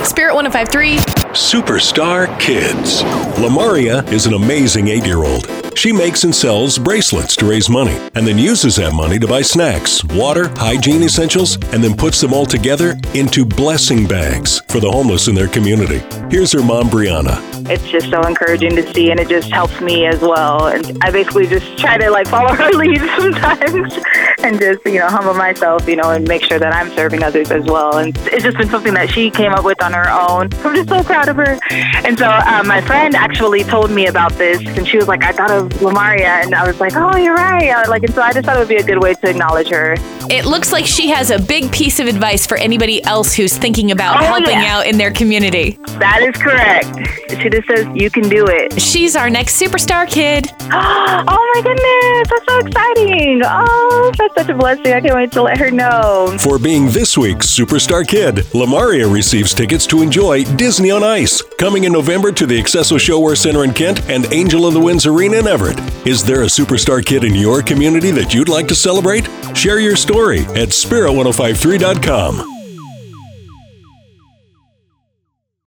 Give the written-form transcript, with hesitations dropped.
Spirit 105.3. Superstar Kids. Lamaria is an amazing 8-year-old. She makes and sells bracelets to raise money and then uses that money to buy snacks, water, hygiene essentials, and then puts them all together into blessing bags for the homeless in their community. Here's her mom, Brianna. It's just so encouraging to see, and it just helps me as well. And I basically just try to follow her lead sometimes and just, humble myself, and make sure that I'm serving others as well. And it's just been something that she came up with on her own. I'm just so proud of her. And so my friend actually told me about this, and she was like, I thought of Lamaria, and I was like, oh, you're right. And so I just thought it would be a good way to acknowledge her. It looks like she has a big piece of advice for anybody else who's thinking about helping out in their community. That is correct. She just says, you can do it. She's our next superstar kid. Oh my goodness, that's so exciting. Oh, that's such a blessing. I can't wait to let her know. For being this week's Superstar Kid, Lamaria receives tickets to enjoy Disney on Ice, coming in November to the Accesso Showwear Center in Kent and Angel in the Winds Arena in Everett. Is there a superstar kid in your community that you'd like to celebrate? Share your story at spirit1053.com.